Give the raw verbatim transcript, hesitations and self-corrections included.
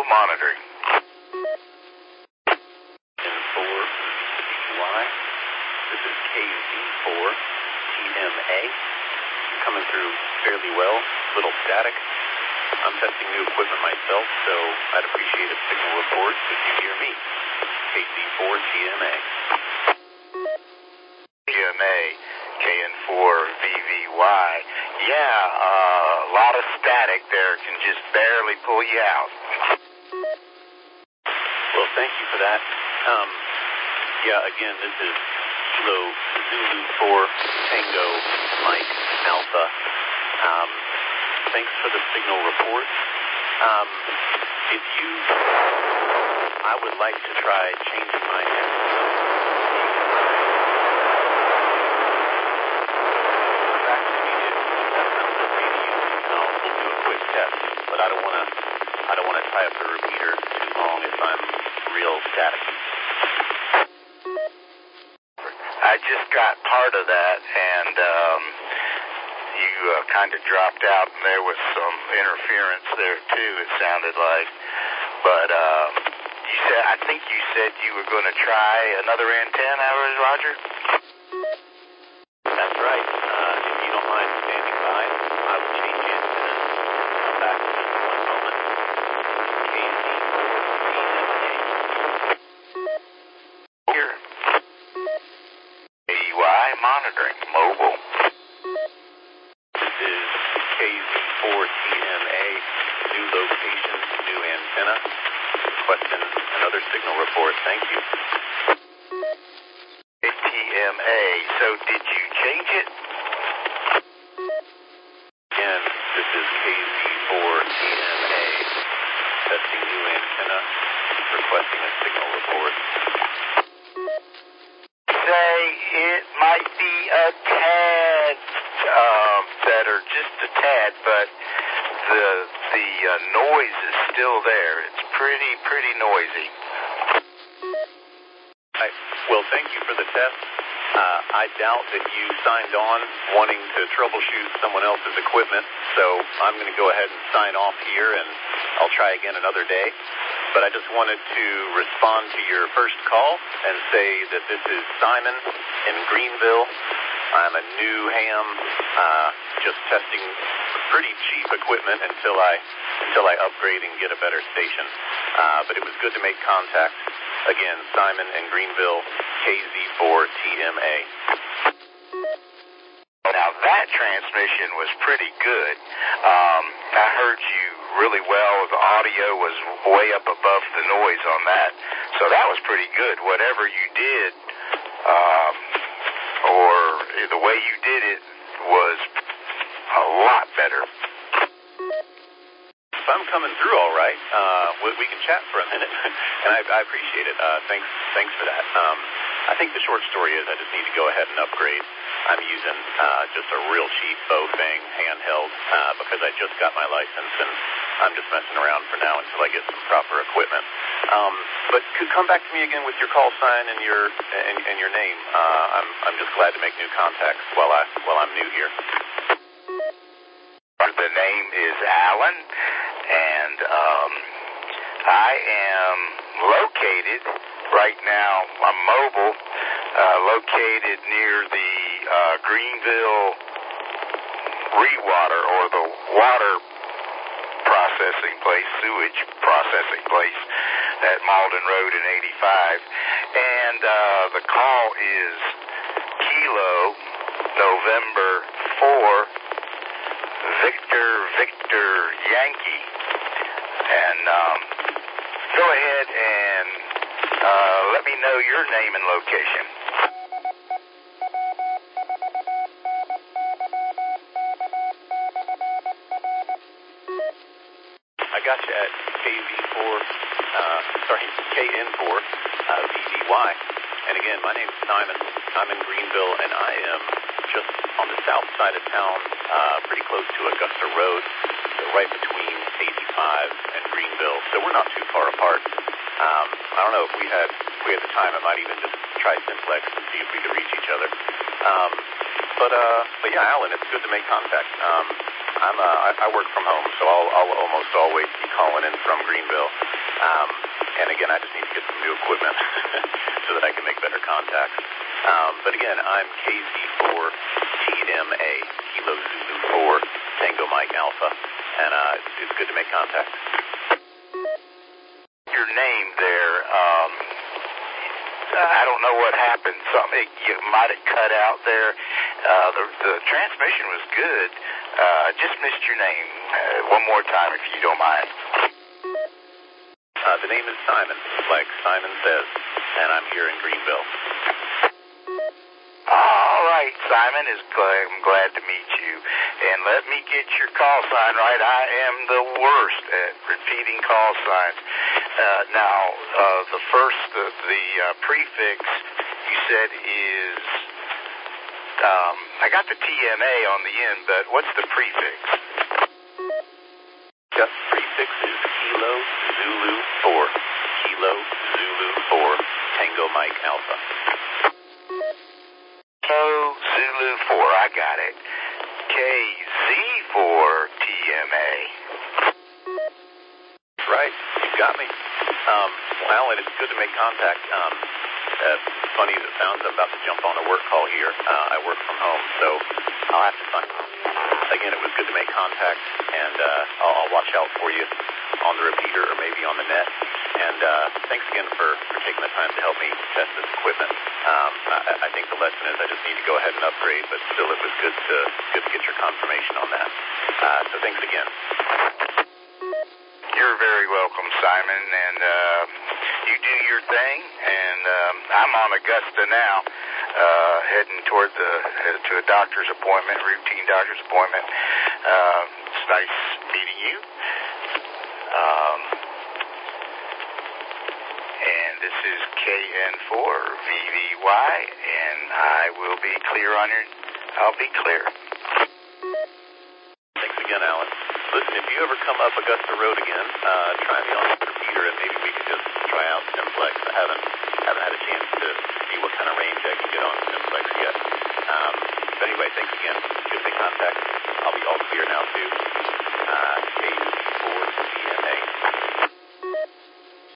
monitoring. N four Y. This is K Z four T M A. Coming through fairly well. Little static. I'm testing new equipment myself, so I'd appreciate a signal report if you hear me. K Z four T M A. T M A, K N four V V Y. Yeah, uh, a lot of static there. Can just barely pull you out. Well, thank you for that. Um, yeah, again, this is Kilo Zulu four Tango Mike Alpha. Um, thanks for the signal report. Um, if you, I would like to try changing my but I don't want to. I don't want to tie up the repeater too long if I'm real static. I just got part of that, and um, you uh, kind of dropped out, and there was some interference there too. It sounded like, but uh, you said. I think you said you were going to try another antenna, Roger. That's right. Uh, if you don't mind standing by, I will change antennas. Come back in just one moment. K Z four T M A. Here. A Y monitoring mobile. This is K Z four T M A. New location, new antenna. Requesting another signal report. Thank you. T M A. So did you change it? Again, this is K Z four T M A. Testing new antenna. Requesting a signal report. Say it might be a tad uh, better, just a tad, but the the uh, noise is still there. It's pretty pretty noisy. I, well, thank you for the test. Uh, I doubt that you signed on wanting to troubleshoot someone else's equipment, so I'm going to go ahead and sign off here, and I'll try again another day. But I just wanted to respond to your first call and say that this is Simon in Greenville. I'm a new ham, uh, just testing pretty cheap equipment until I until I upgrade and get a better station. Uh, but it was good to make contact. Again, Simon in Greenville, K Z four T M A. Now that transmission was pretty good. Um, I heard you really well. The audio was way up above the noise on that. So that was pretty good. Whatever you did, um, or the way you did it was a lot better. If I'm coming through all right, uh, we, we can chat for a minute, and I, I appreciate it. Uh, thanks, thanks for that. Um, I think the short story is I just need to go ahead and upgrade. I'm using uh, just a real cheap Bofang handheld uh, because I just got my license, and I'm just messing around for now until I get some proper equipment. Um, but could come back to me again with your call sign and your and, and your name. Uh, I'm I'm just glad to make new contacts while I while I'm new here. The name is Alan, and um, I am located right now. I'm mobile, uh, located near the uh, Greenville Rewater, or the water processing place, sewage processing place at Malden Road in eighty-five. And uh, the call is Kilo November four Victor Victor Yankee. And um, go ahead and uh, let me know your name and location. I got you at K V four, uh, sorry, K N four, uh, V V Y. And again, my name's Simon. I'm in Greenville, and I am just on the south side of town, uh, pretty close to Augusta Road, so right between eighty-five and Greenville. So we're not too far apart. Um, I don't know if we had if we had the time. I might even just try Simplex and see if we could reach each other. Um, but uh, but yeah, Alan, it's good to make contact. Um, I'm uh, I, I work from home, so I'll I'll almost always be calling in from Greenville. Um, and again, I just need to get some new equipment so that I can make better contacts. Um, but again, I'm K Z four T M A, Kilo Zulu four, Tango Mike Alpha, and uh, it's, it's good to make contact. Your name there, um, I don't know what happened. Something you might have cut out there. Uh, the, the transmission was good. Uh, just missed your name. Uh, one more time, if you don't mind. Uh, the name is Simon, like Simon Says, and I'm here in Greenville. All right, Simon, is glad, I'm glad to meet you. And let me get your call sign right. I am the worst at repeating call signs. Uh, now, uh, the first, the, the uh, prefix you said is, um, I got the T M A on the end, but what's the prefix? The prefix is Kilo Zulu four. Kilo Zulu four, Tango Mike Alpha. Kilo Zulu four, I got it. K Z four T M A. Right, you got me. Um, well, Alan, it's good to make contact. Um, uh, funny as it sounds, I'm about to jump on a work call here. Uh, I work from home, so I'll have to sign off. Again, it was good to make contact, and uh, I'll, I'll watch out for you on the repeater or maybe on the net. And uh, thanks again for, for taking the time to help me test this equipment. Um, I, I think the lesson is I just need to go ahead and upgrade, but still it was good to, good to get your confirmation on that. Uh, so thanks again. You're very welcome, Simon, and uh, you do your thing, and um, I'm on Augusta now, uh, heading toward the uh, to a doctor's appointment, routine doctor's appointment. Uh, it's nice meeting you. Um, and this is K N four V V Y, and I will be clear on your, I'll be clear. Thanks again, Alan. Listen, if you ever come up Augusta Road again, uh, try me on the repeater, and maybe we can just try out Simplex. I haven't haven't had a chance to see what kind of range I can get on Simplex yet. Um, but anyway, thanks again. Good to make contact. I'll be all clear now, too. Uh, K four